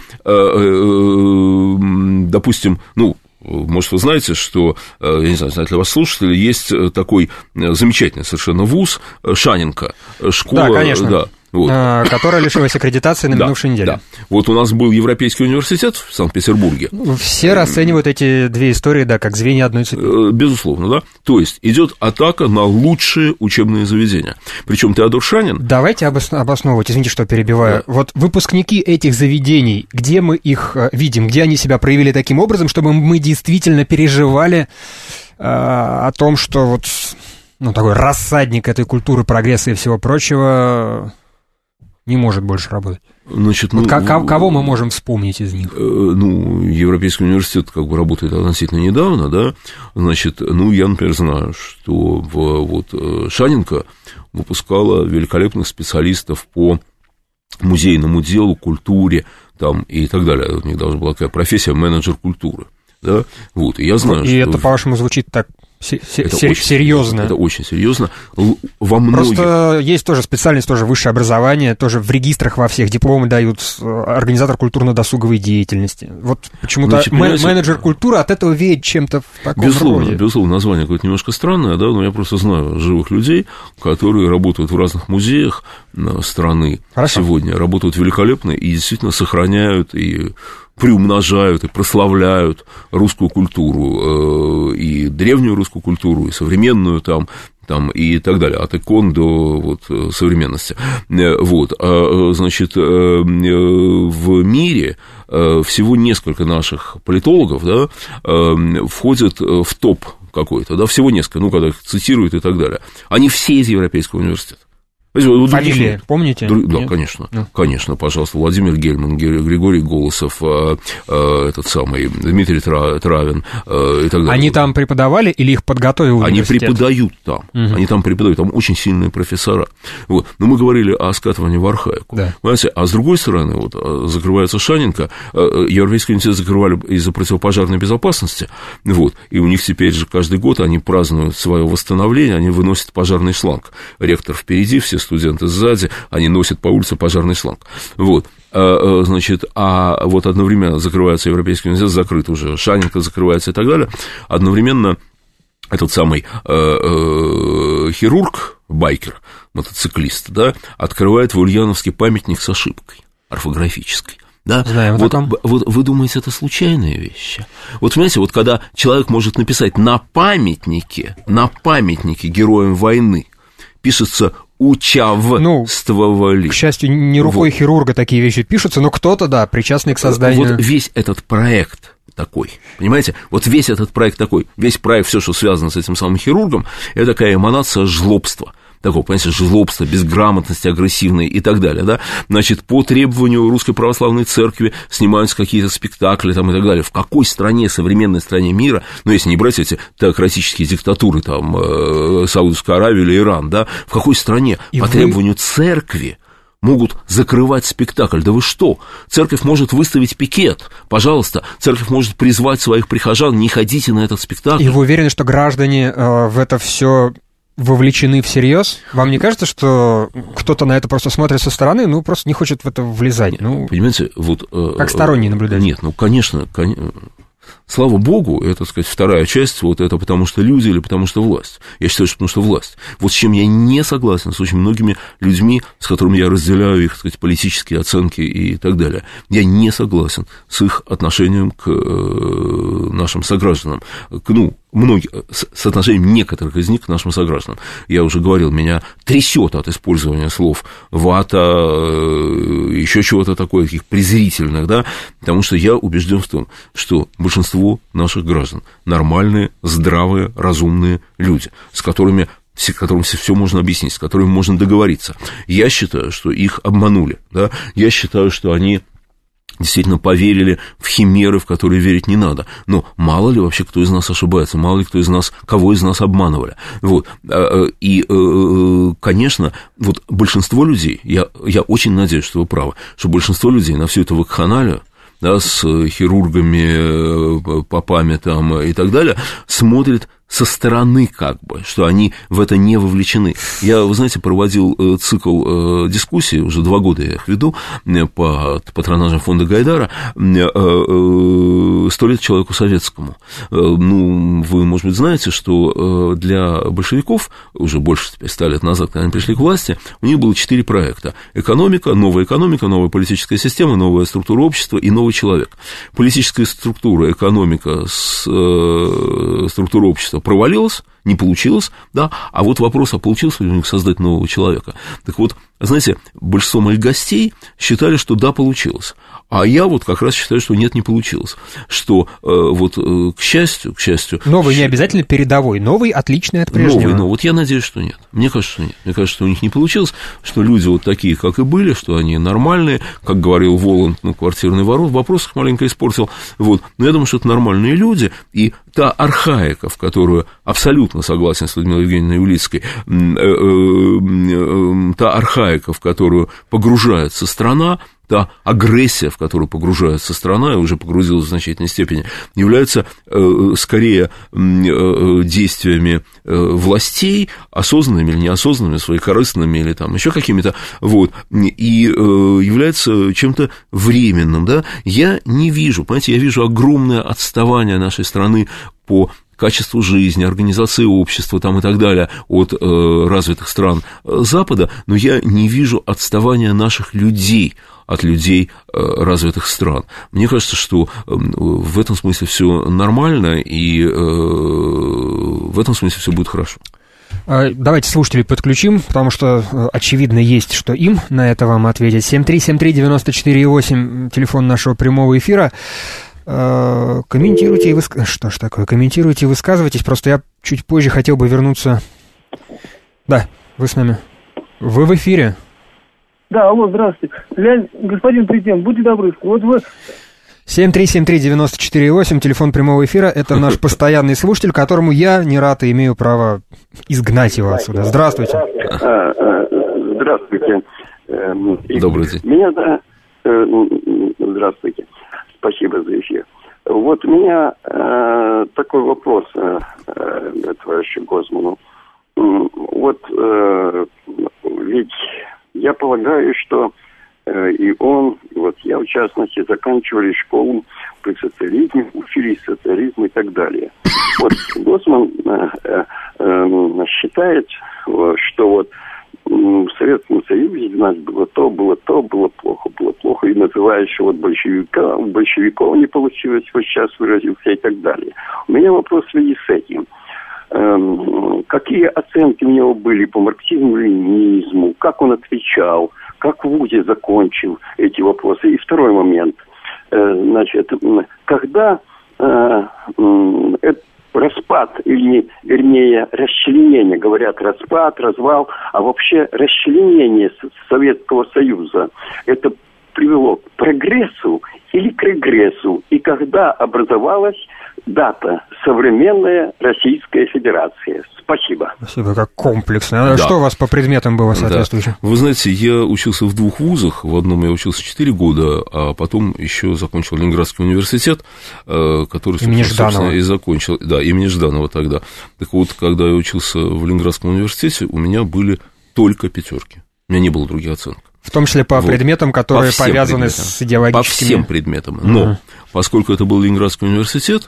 допустим, ну, может, вы знаете, что, я не знаю, знаете ли вас слушатели, есть такой замечательный совершенно вуз Шаненко, школа... Да, конечно. Да. Вот. Которая лишилась аккредитации на минувшей да, неделе. Да. Вот у нас был Европейский университет в Санкт-Петербурге. Все расценивают эти две истории, да, как звенья одной цепи. Безусловно, да. То есть идет атака на лучшие учебные заведения. Причем Теодор Шанин... Давайте обос... обосновывать, извините, что перебиваю. Да. Вот выпускники этих заведений, где мы их видим, где они себя проявили таким образом, чтобы мы действительно переживали э, о том, что вот, ну, такой рассадник этой культуры, прогресса и всего прочего... не может больше работать. Значит, ну, вот к- кого мы можем вспомнить из них? Ну, Европейский университет как бы работает относительно недавно, да, значит, ну, я, например, знаю, что в, вот, Шаненко выпускала великолепных специалистов по музейному делу, культуре, там, и так далее. У них должна была такая профессия менеджер культуры, да, вот, и я знаю, и что... И это, по-вашему, звучит так... Это Сер- очень серьезно. Это очень серьезно. Во многих... Просто есть тоже специальность, тоже высшее образование, тоже в регистрах во всех дипломы дают организатор культурно-досуговой деятельности. Вот почему-то Значит, мен- менеджер культуры от этого веет чем-то в таком безусловно, роде. Безусловно, название какое-то немножко странное, да, но я просто знаю живых людей, которые работают в разных музеях страны Хорошо. Сегодня, работают великолепно и действительно сохраняют и приумножают и прославляют русскую культуру, и древнюю русскую культуру, и современную там, там и так далее, от икон до вот, современности. Вот. Значит, в мире всего несколько наших политологов, да, входят в топ какой-то, да, всего несколько, ну, когда их цитируют и так далее. Они все из Европейского университета. Фамилии помните? Да, Нет? конечно, ну. конечно, пожалуйста, Владимир Гельман, Григорий Голосов, этот самый Дмитрий Травин и так далее. Они там преподавали или их подготовил университет? Они преподают там, угу. они там преподают, там очень сильные профессора. Вот. Но мы говорили о скатывании в архаику, да. Понимаете? А с другой стороны, вот, закрывается Шаненко, Европейский университет закрывали из-за противопожарной безопасности, вот, и у них теперь же каждый год они празднуют свое восстановление, они выносят пожарный шланг. Ректор впереди, все студенты сзади, они носят по улице пожарный шланг. Вот. Значит, а вот одновременно закрывается Европейский университет, закрыт уже, Шаненко закрывается и так далее. Одновременно этот самый э, э, хирург, байкер, мотоциклист, да, открывает в Ульяновске памятник с ошибкой орфографической. Да? Знаем, вот, вот вы думаете, это случайные вещи? Вот понимаете, вот когда человек может написать на памятнике, на памятнике героям войны пишется учавствовали. Ну, к счастью, не рукой вот. Хирурга такие вещи пишутся, но кто-то, да, причастный к созданию. Вот весь этот проект такой, понимаете, вот весь этот проект такой, весь проект, все, что связано с этим самым хирургом, это такая эманация жлобства. такого, понимаете, жлобства, безграмотности, агрессивной и так далее, да, значит, по требованию Русской Православной Церкви снимаются какие-то спектакли там и так далее. В какой стране, современной стране мира, ну, если не брать эти теократические диктатуры, там, э, Саудовская Аравия или Иран, да, в какой стране и по вы... требованию Церкви могут закрывать спектакль? Да вы что? Церковь может выставить пикет. Пожалуйста, церковь может призвать своих прихожан: не ходите на этот спектакль. И вы уверены, что граждане э, в это все вовлечены всерьез? Вам не кажется, что кто-то на это просто смотрит со стороны, ну, просто не хочет в это влезать? Ну, понимаете, вот... Э, как сторонний наблюдатель. Нет, ну, конечно, конечно... Слава богу, это, так сказать, вторая часть, вот это потому что люди или потому что власть. Я считаю, что потому что власть. Вот с чем я не согласен с очень многими людьми, с которыми я разделяю их, так сказать, политические оценки и так далее. Я не согласен с их отношением к нашим согражданам, к, ну, многие, с отношением некоторых из них к нашим согражданам. Я уже говорил, меня трясет от использования слов вата, еще чего-то такое, таких презрительных, да, потому что я убежден в том, что большинство наших граждан нормальные, здравые, разумные люди, с которыми с которым все можно объяснить, с которыми можно договориться. Я считаю, что их обманули, да? Я считаю, что они действительно поверили в химеры, в которые верить не надо. Но мало ли вообще кто из нас ошибается, мало ли кто из нас, кого из нас обманывали. Вот. И, конечно, вот большинство людей, я, я очень надеюсь, что вы правы, что большинство людей на всю эту вакханалию, да, с хирургами, попами там и так далее, смотрит со стороны, как бы, что они в это не вовлечены. Я, вы знаете, проводил цикл дискуссий, уже два года я их веду, по патронажам фонда Гайдара, «Сто лет человеку советскому». Ну, вы, может быть, знаете, что для большевиков, уже больше теперь ста лет назад, когда они пришли к власти, у них было четыре проекта. Экономика, новая экономика, новая политическая система, новая структура общества и новый человек. Политическая структура, экономика, структура общества провалилась, не получилось, да, а вот вопрос, а получилось ли у них создать нового человека? Так вот, знаете, большинство моих гостей считали, что да, получилось, а я вот как раз считаю, что нет, не получилось, что э, вот, э, к счастью, к счастью... Новый не обязательно передовой, новый отличный от прежнего. Новый, но вот я надеюсь, что нет, мне кажется, что нет, мне кажется, что у них не получилось, что люди вот такие, как и были, что они нормальные, как говорил Воланд, ну, квартирный ворот, в вопросах маленько испортил, вот, но я думаю, что это нормальные люди, и та архаика, в которую абсолютно согласен с Людмилой Евгеньевной Улицкой, та архаика, в которую погружается страна, та агрессия, в которую погружается страна, и уже погрузилась в значительной степени, является э, скорее э, действиями э, властей, осознанными или неосознанными, своекорыстными или там еще какими-то, вот, и э, является чем-то временным, да. Я не вижу, понимаете, я вижу огромное отставание нашей страны по качеству жизни, организации общества там, и так далее от э, развитых стран Запада, но я не вижу отставания наших людей от людей э, развитых стран. Мне кажется, что э, в этом смысле все нормально, и э, в этом смысле все будет хорошо. Давайте слушателей подключим, потому что, очевидно, есть что им на это вам ответить. семь три семь три девяносто четыре восемь, телефон нашего прямого эфира. Комментируйте и высказывайтесь. Что ж такое? Комментируйте и высказывайтесь. Просто я чуть позже хотел бы вернуться. Да, вы с нами. Вы в эфире. Да, алло, здравствуйте. Леонид, господин президент, будьте добры. Вот вы... семь три семь три девяносто четыре восемь, телефон прямого эфира. Это наш постоянный слушатель, которому я не рад и имею право изгнать его отсюда. Здравствуйте. Здравствуйте. Добрый день. Меня, да, здравствуйте. Спасибо за эфир. Вот у меня э, такой вопрос э, э, товарищу Гозману. Вот э, ведь я полагаю, что э, и он, и вот я в частности, заканчивали школу при социализме, учились социализму и так далее. Вот Гозман э, э, считает, что вот в Советском Союзе у нас было то, было то, было плохо, было плохо, и называешь, что вот большевика, у большевиков не получилось, вот сейчас выразился и так далее. У меня вопрос в связи с этим. Эм, какие оценки у него были по марксизму-ленинизму, как он отвечал, как в ВУЗе закончил эти вопросы. И второй момент. Э, значит, когда э, э, распад, или, вернее, расчленение, говорят, распад, развал, а вообще расчленение Советского Союза, это привело к прогрессу или к регрессу, и когда образовалась дата современная Российская Федерация. Спасибо. Спасибо, как комплексно. Да. Что у вас по предметам было соответствующее? Да. Вы знаете, я учился в двух вузах. В одном я учился четыре года, а потом еще закончил Ленинградский университет, который, имени Жданова. И закончил. Да, имени Жданова тогда. Так вот, когда я учился в Ленинградском университете, у меня были только пятерки. У меня не было других оценок. В том числе по вот. предметам, которые по повязаны предметам. С идеологическими... По всем предметам. Но, uh-huh. поскольку это был Ленинградский университет,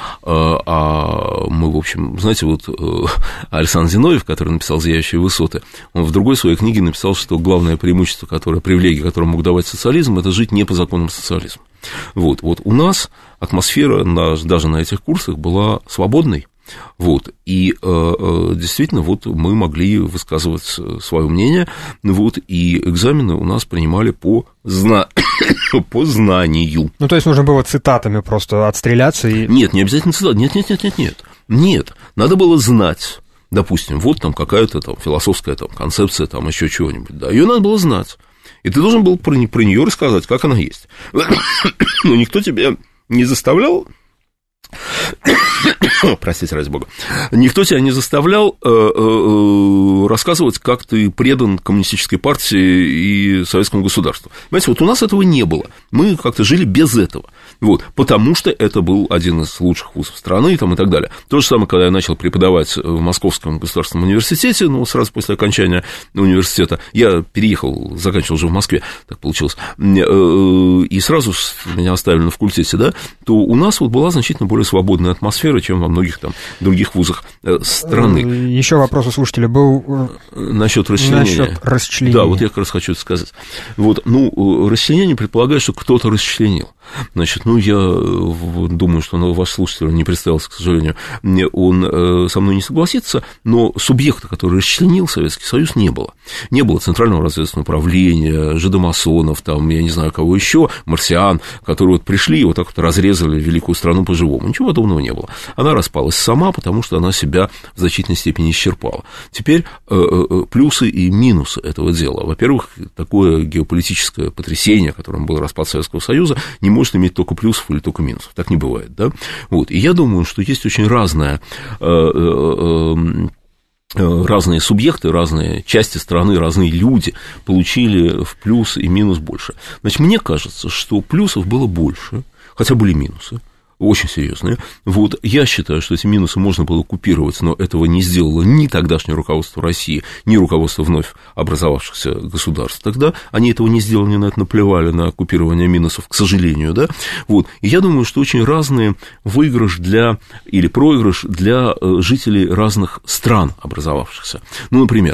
а мы, в общем, знаете, вот Александр Зиновьев, который написал «Зияющие высоты», он в другой своей книге написал, что главное преимущество, которое, привилегия, которое мог давать социализм, это жить не по законам социализма. Вот, вот у нас атмосфера на, даже на этих курсах была свободной. Вот, и э, действительно, вот мы могли высказывать свое мнение, вот, и экзамены у нас принимали по, зна... по знанию. Ну, то есть нужно было цитатами просто отстреляться и... Нет, не обязательно цитаты, нет, нет, нет, нет, нет, нет, надо было знать, допустим, вот там какая-то там философская там концепция, там еще чего-нибудь, да, ее надо было знать, и ты должен был про, про нее рассказать, как она есть. Но никто тебя не заставлял... Простите, ради бога. Никто тебя не заставлял э, э, рассказывать, как ты предан коммунистической партии и советскому государству. Понимаете, вот у нас этого не было. Мы как-то жили без этого. Вот, потому что это был один из лучших вузов страны там, и так далее. То же самое, когда я начал преподавать в Московском государственном университете, ну, сразу после окончания университета, я переехал, заканчивал уже в Москве, так получилось, и сразу меня оставили на факультете, да, то у нас вот была значительно более свободная атмосфера, чем во многих там других вузах страны. Еще вопрос у слушателя был насчет расчленения. Насчет расчленения. Да, вот я как раз хочу это сказать. Вот, ну, расчленение предполагает, что кто-то расчленил. Значит, ну, я думаю, что ну, ваш слушатель не представился, к сожалению, он со мной не согласится, но субъекта, который расчленил Советский Союз, не было. Не было Центрального разведывательного управления, жидомасонов, там, я не знаю, кого еще, марсиан, которые вот пришли и вот так вот разрезали великую страну по-живому. Ничего подобного не было. Она распалась сама, потому что она себя в значительной степени исчерпала. Теперь плюсы и минусы этого дела. Во-первых, такое геополитическое потрясение, которым был распад Советского Союза, не может иметь только плюсов или только минусов. Так не бывает, да? Вот. И я думаю, что есть очень разная... разные субъекты, разные части страны, разные люди получили в плюс и минус больше. Значит, мне кажется, что плюсов было больше, хотя были минусы, очень серьезные. Вот, я считаю, что эти минусы можно было купировать, но этого не сделало ни тогдашнее руководство России, ни руководство вновь образовавшихся государств. Тогда они этого не сделали, они на это наплевали, на купирование минусов, к сожалению, да. Вот, и я думаю, что очень разный выигрыш для, или проигрыш для жителей разных стран образовавшихся. Ну, например,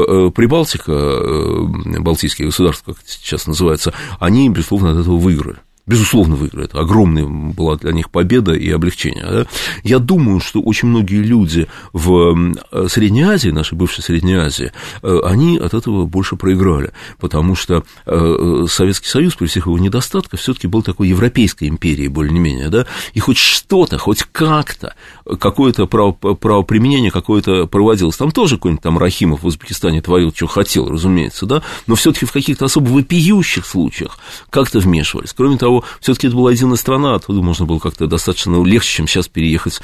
Прибалтика, балтийские государства, как это сейчас называется, они, безусловно, от этого выиграли. Безусловно, выиграли. Это огромная была для них победа и облегчение. Да? Я думаю, что очень многие люди в Средней Азии, нашей бывшей Средней Азии, они от этого больше проиграли, потому что Советский Союз, при всех его недостатках, все-таки был такой европейской империей, более-менее, да, и хоть что-то, хоть как-то, какое-то право, правоприменение какое-то проводилось. Там тоже какой-нибудь там Рахимов в Узбекистане творил, что хотел, разумеется, да, но все-таки в каких-то особо вопиющих случаях как-то вмешивались. Кроме того, все-таки это была единая страна, оттуда можно было как-то достаточно легче, чем сейчас переехать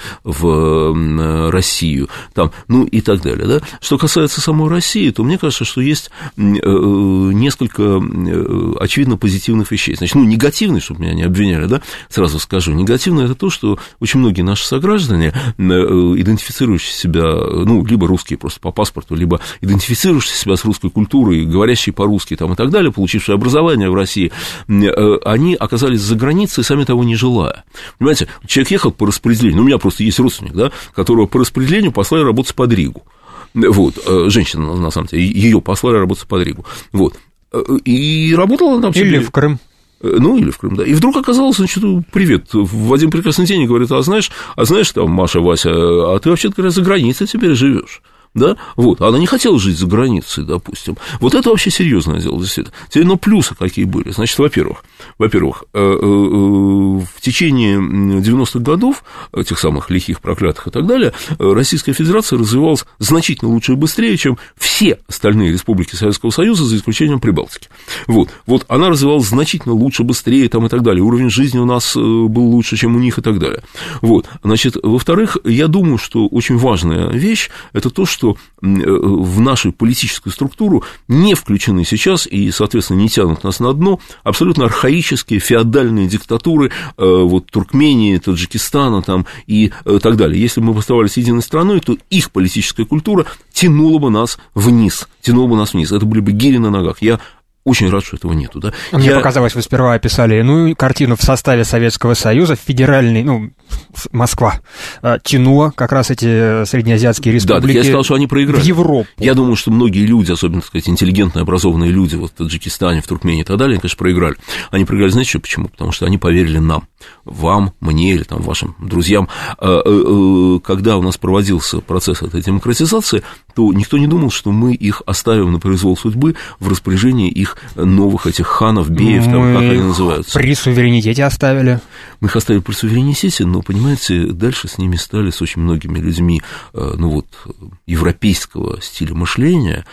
в Россию, там, ну и так далее. Да? Что касается самой России, то мне кажется, что есть несколько очевидно позитивных вещей. Значит, ну, негативный, чтобы меня не обвиняли, да, сразу скажу, негативное это то, что очень многие наши сограждане, идентифицирующие себя, ну, либо русские просто по паспорту, либо идентифицирующие себя с русской культурой, говорящие по-русски там, и так далее, получившие образование в России, они оказались за границей, сами того не желая. Понимаете, человек ехал по распределению, ну, у меня просто есть родственник, да, которого по распределению послали работать под Ригу. Вот, женщина, на самом деле, ее послали работать под Ригу. Вот, и работала она там... Или в Крым. Ну, или в Крым, да. И вдруг оказалось, значит, привет, в один прекрасный день говорит, а знаешь, а знаешь, там, Маша, Вася, а ты вообще-то, говорят, за границей теперь живешь. да, вот, она не хотела жить за границей, допустим. Вот это вообще серьезное дело, действительно. Теперь, ну, плюсы какие были? Значит, во-первых, во-первых, в течение девяностых годов, тех самых лихих, проклятых и так далее, Российская Федерация развивалась значительно лучше и быстрее, чем все остальные республики Советского Союза, за исключением Прибалтики. Вот, вот она развивалась значительно лучше, быстрее там, и так далее. Уровень жизни у нас был лучше, чем у них и так далее. Вот, значит, во-вторых, я думаю, что очень важная вещь – это то, что в нашу политическую структуру не включены сейчас и, соответственно, не тянут нас на дно абсолютно архаические феодальные диктатуры вот, Туркмении, Таджикистана там, и так далее. Если бы мы оставались единой страной, то их политическая культура тянула бы нас вниз, тянула бы нас вниз. Это были бы гири на ногах. Я очень рад, что этого нету, да. Мне Я... показалось, вы сперва описали иную картину в составе Советского Союза, федеральный, ну, Москва, тянула как раз эти среднеазиатские республики. Да, так я сказал, что они проиграли. В Европу. Я думаю, что многие люди, особенно, так сказать, интеллигентные, образованные люди вот в Таджикистане, в Туркмении и так далее, они, конечно, проиграли. Они проиграли, знаете, что, почему? Потому что они поверили нам, вам, мне или там вашим друзьям. Когда у нас проводился процесс этой демократизации, то никто не думал, что мы их оставим на произвол судьбы в распоряжении их новых этих ханов, беев, там, как они называются. При суверенитете оставили. Мы их оставили при суверенитете, но, понимаете, дальше с ними стали, с очень многими людьми, ну вот, европейского стиля мышления,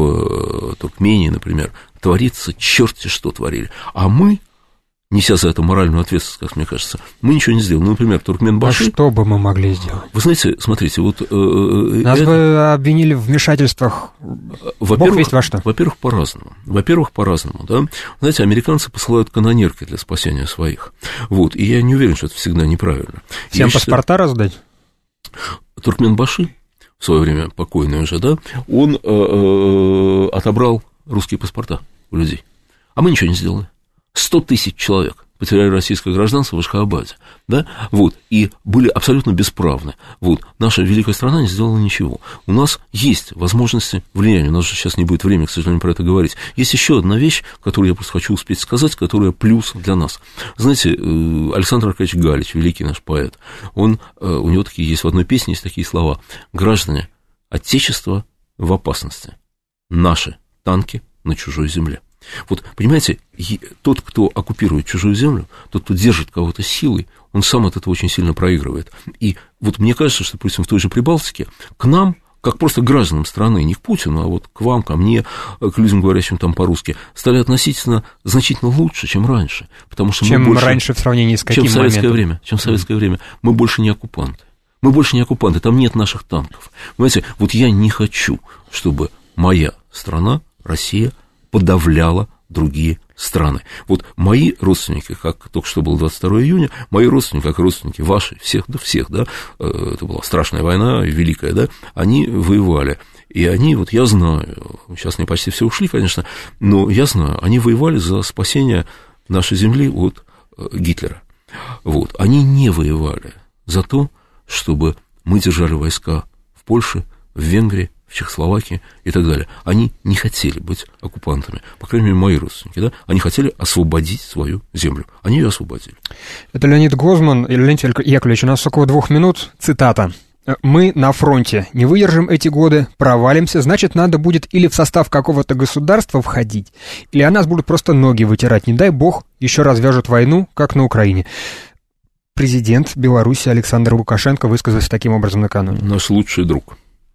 в Туркмении, например, творится черти что творили. А мы, неся за это моральную ответственность, как мне кажется, мы ничего не сделали. Ну, например, Туркменбаши... А что бы мы могли сделать? Вы знаете, смотрите, вот... Нас это... бы обвинили в вмешательствах, бог весть во что. Во-первых, по-разному. Во-первых, по-разному, да. Знаете, американцы посылают канонерки для спасения своих. Вот, и я не уверен, что это всегда неправильно. Всем я паспорта считаю... раздать? Туркменбаши, в свое время покойный уже, да, он э-э, отобрал русские паспорта у людей. А мы ничего не сделали. Сто тысяч человек потеряли российское гражданство в Ашхабаде, да, вот, и были абсолютно бесправны, вот, наша великая страна не сделала ничего, у нас есть возможности влияния, у нас же сейчас не будет времени, к сожалению, про это говорить, есть еще одна вещь, которую я просто хочу успеть сказать, которая плюс для нас, знаете, Александр Аркадьевич Галич, великий наш поэт, он, у него такие есть, в одной песне есть такие слова: граждане, отечество в опасности, наши танки на чужой земле. Вот, понимаете, тот, кто оккупирует чужую землю, тот, кто держит кого-то силой, он сам от этого очень сильно проигрывает. И вот мне кажется, что, допустим, в той же Прибалтике к нам, как просто гражданам страны, не к Путину, а вот к вам, ко мне, к людям, говорящим там по-русски, стали относительно значительно лучше, чем раньше. Потому что чем мы больше, раньше в сравнении с каким чем в советское моментом? время, чем в советское mm-hmm. время. Мы больше не оккупанты. Мы больше не оккупанты, там нет наших танков. Понимаете, вот я не хочу, чтобы моя страна, Россия, подавляла другие страны. Вот мои родственники, как только что было двадцать второго июня, мои родственники, как родственники ваши, всех, да всех, да, это была страшная война, великая, да, они воевали. И они, вот я знаю, сейчас они почти все ушли, конечно, но я знаю, они воевали за спасение нашей земли от Гитлера. Вот, они не воевали за то, чтобы мы держали войска в Польше, в Венгрии, в Чехословакии и так далее. Они не хотели быть оккупантами, по крайней мере, мои родственники, да, они хотели освободить свою землю, они ее освободили. Это Леонид Гозман. Леонид Яковлевич, у нас около двух минут, цитата. «Мы на фронте, не выдержим эти годы, провалимся, значит, надо будет или в состав какого-то государства входить, или о нас будут просто ноги вытирать, не дай бог, еще развяжут войну, как на Украине». Президент Беларуси Александр Лукашенко высказался таким образом накануне. Наш лучший друг.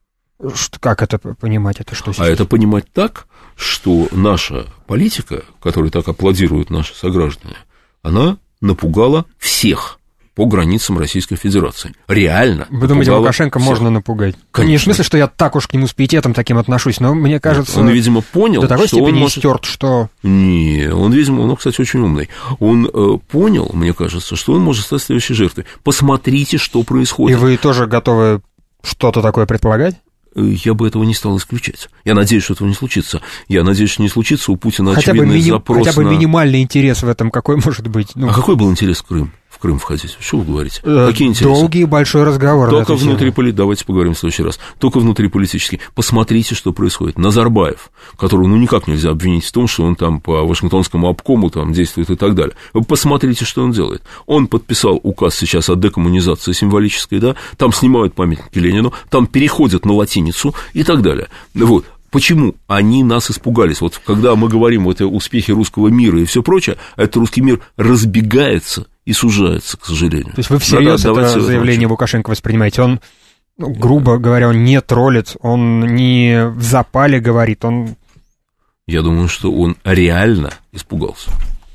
Что, как это понимать? Это что сейчас? А это понимать так, что наша политика, которой так аплодируют наши сограждане, она напугала всех по границам Российской Федерации. Реально. Вы думаете, Лукашенко всех. Можно напугать? Конечно. Не в смысле, что я так уж к нему с пиететом таким отношусь, но мне кажется... Он, видимо, понял, до такой что степени он может... истёрт, что... Не, он, видимо, он, кстати, очень умный. Он э, понял, мне кажется, что он может стать следующей жертвой. Посмотрите, что происходит. И вы тоже готовы что-то такое предполагать? Я бы этого не стал исключать. Я надеюсь, что этого не случится. Я надеюсь, что не случится. У Путина хотя очевидный бы мини... запрос хотя бы на... минимальный интерес в этом какой может быть? Ну... А какой был интерес в Крым? в Крым входить. Что вы говорите? Э, Какие интересы? Долгий большой разговор. Только внутриполитический. Давайте поговорим в следующий раз. Только внутриполитический. Посмотрите, что происходит. Назарбаев, которого ну никак нельзя обвинить в том, что он там по Вашингтонскому обкому там действует и так далее. Вы посмотрите, что он делает. Он подписал указ сейчас о декоммунизации символической, да, там снимают памятники Ленину, там переходят на латиницу и так далее. Вот. Почему они нас испугались? Вот когда мы говорим вот о успехе русского мира и все прочее, этот русский мир разбегается и сужается, к сожалению. То есть вы всерьез да, да, это заявление Лукашенко воспринимаете? Он, ну, грубо говоря, он не троллит, он не в запале говорит, он... Я думаю, что он реально испугался.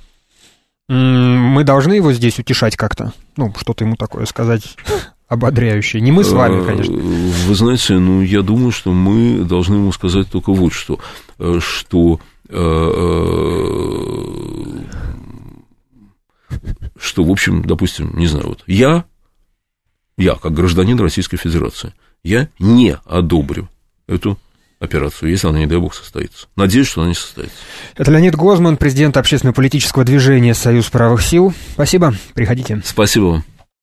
Мы должны его здесь утешать как-то? Ну, что-то ему такое сказать... ободряющее. Не мы с вами, конечно. Вы знаете, ну, я думаю, что мы должны ему сказать только вот что, что, что, в общем, допустим, не знаю, вот я, я, как гражданин Российской Федерации, я не одобрю эту операцию, если она, не дай бог, состоится. Надеюсь, что она не состоится. Это Леонид Гозман, президент общественно-политического движения «Союз правых сил». Спасибо, приходите. Спасибо вам.